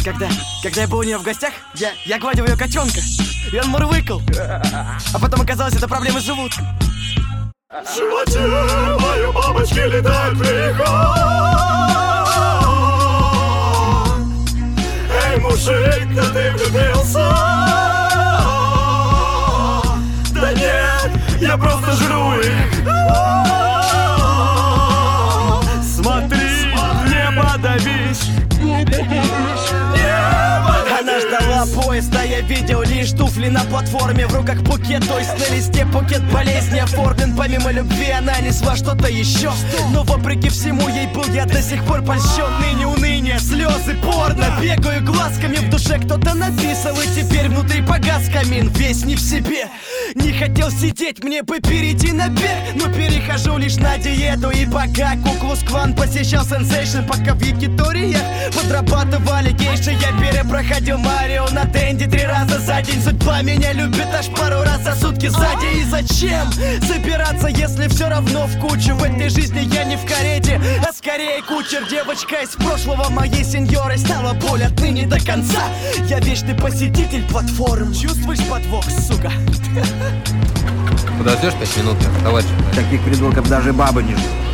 Когда я был у нее в гостях, я гладил ее котенка, и он мурлыкал. А потом оказалось, это проблемы с желудком. В животе моей бабочки летает приход. Эй, мужик, да ты влюбился? Да нет, я просто жру их. Смотри, не подавись. Она ждала поезд, а я видел лишь туфли на платформе. В руках букет, то есть на листе букет болезни оформлен. Помимо любви она несла что-то еще, но вопреки всему ей был я до сих пор польщен. Ныне уныние, слезы, порно. Бегаю глазками, в душе кто-то написал, и теперь внутри погас камин, весь не в себе. Не хотел сидеть, мне бы перейти на бег, но перехожу лишь на диету. И пока Куклус Клан посещал сенсейшн, пока в Якиториях подрабатывали гейши, я перепроходил Марио на Тенди 3 раза за день. Судьба меня любит аж пару раз за сутки сзади. И зачем собираться, если все равно в кучу? В этой жизни я не в карете, а скорее кучер. Девочка из прошлого моей сеньорой стала боль отныне до конца. Я вечный посетитель платформ. Чувствуешь подвох, сука? Подождешь 5 минут, товарищ? Таких придурков даже бабы не ждут.